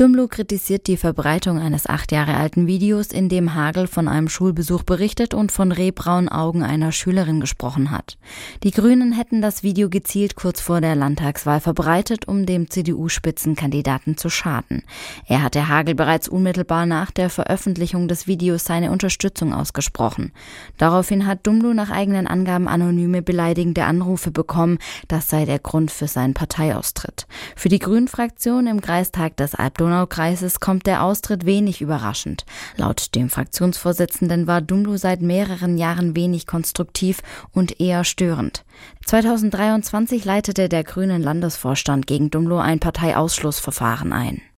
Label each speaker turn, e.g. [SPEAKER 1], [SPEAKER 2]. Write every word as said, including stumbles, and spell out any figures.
[SPEAKER 1] Dumlu kritisiert die Verbreitung eines acht Jahre alten Videos, in dem Hagel von einem Schulbesuch berichtet und von rehbraunen Augen einer Schülerin gesprochen hat. Die Grünen hätten das Video gezielt kurz vor der Landtagswahl verbreitet, um dem C D U-Spitzenkandidaten zu schaden. Er hatte Hagel bereits unmittelbar nach der Veröffentlichung des Videos seine Unterstützung ausgesprochen. Daraufhin hat Dumlu nach eigenen Angaben anonyme beleidigende Anrufe bekommen. Das sei der Grund für seinen Parteiaustritt. Für die Grünen-Fraktion im Kreistag des Alb-Donau-Kreises kommt der Austritt wenig überraschend. Laut dem Fraktionsvorsitzenden war Dumlu seit mehreren Jahren wenig konstruktiv und eher störend. zweitausenddreiundzwanzig leitete der Grünen Landesvorstand gegen Dumlu ein Parteiausschlussverfahren ein.